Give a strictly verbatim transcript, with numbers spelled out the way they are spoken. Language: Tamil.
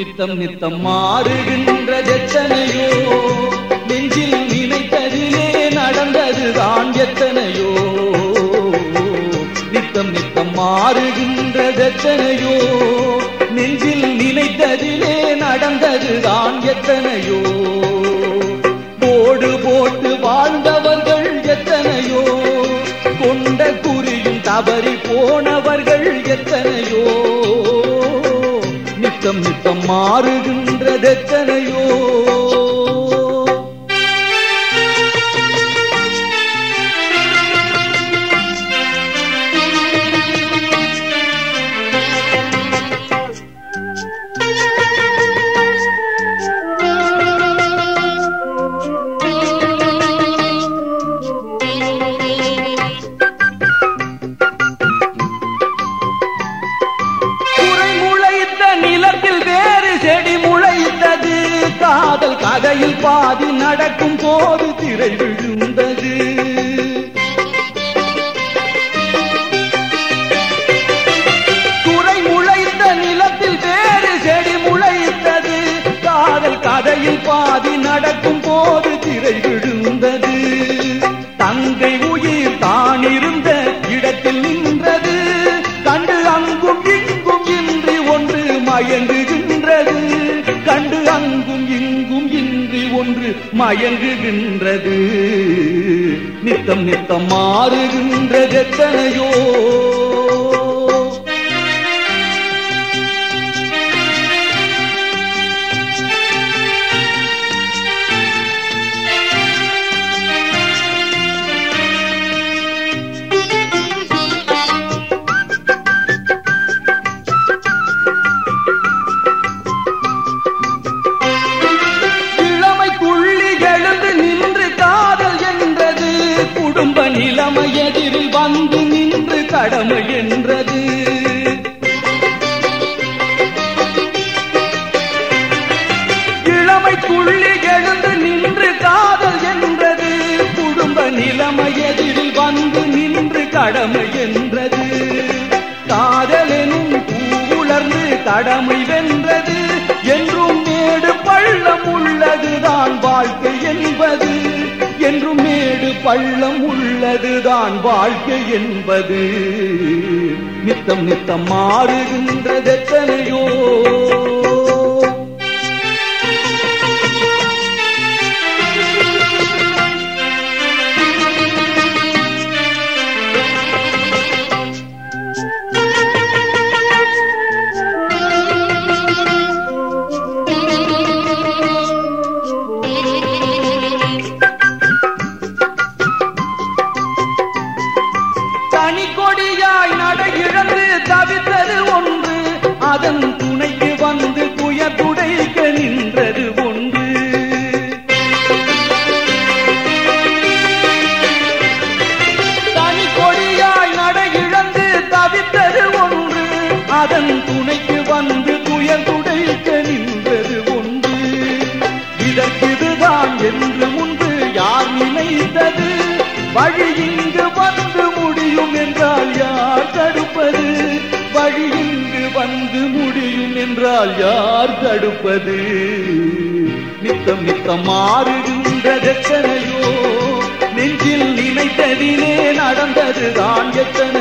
நித்தம் நித்தம் மாறுகின்றதெத்தனையோ, நெஞ்சில் நினைத்ததிலே நடந்ததுதான் எத்தனையோ. நித்தம் நித்தம் மாறுகின்றதெத்தனையோ, நெஞ்சில் நினைத்ததிலே நடந்ததுதான் எத்தனையோ. போடு போட்டு வாழ்ந்தவர்கள் எத்தனையோ, கொண்ட குறியும் தவறி போனவர்கள் எத்தனையோ. நித்தம் நித்தம் மாறுகின்றதெத்தனையோ. காதல் கதையில் பாதி நடக்கும் போது திரை விழுந்தது. துறை முளைத்த நிலத்தில் வேறு செடி முளைத்தது. காதல் கதையில் பாதி நடக்கும் போது திரை விழுந்தது. தங்கை உயிர் தான் இருந்த இடத்தில் நின்றது. கண்டு அங்கும் இங்கும் இன்றி ஒன்று மயங்குகின்றது. கண்டு அங்கும் இங்கும் இன்றி ஒன்று மயங்குகின்றது. நித்தம் நித்தம் மாறுகின்றதெத்தனையோ. குடும்ப நிலைமை எதிரில் வந்து நின்று கடமை என்றது. இளமை துள்ளி எழுந்து நின்று காதல் என்றது. குடும்ப நிலைமை எதிரில் வந்து நின்று கடமை என்றது. காதலெனும் பூவுலர்ந்து கடமை வென்றது. என்றும் மேடு பள்ளம் உள்ளதுதான் வாழ்க்கை என்பது. என்றும் மேடு பள்ளம் உள்ளதுதான் வாழ்க்கை என்பது. நித்தம் நித்தம் மாறுகின்றதெத்தனையோ. தனிக்கொடியாய் நட இழந்து தவித்தது ஒன்று. அதன் துணைக்கு வந்து துயர் துடைக்க நின்றது ஒன்று. தனிக்கொடியாய் நட இழந்து தவித்தது ஒன்று. அதன் துணைக்கு வந்து துயர் துடைக்க நின்றது ஒன்று. இதற்கிதுதான் என்று முன்பு யார் நினைத்தது. வழி இங்கு வந்து முடியும் என்றால் யார் தடுப்பது. வழி இங்கு வந்து முடியும் என்றால் யார் தடுப்பது. நித்தம் நித்தம் மாறுகின்றதெத்தனையோ, நெஞ்சில் நினைத்ததிலே நடந்ததுதான் எத்தனை.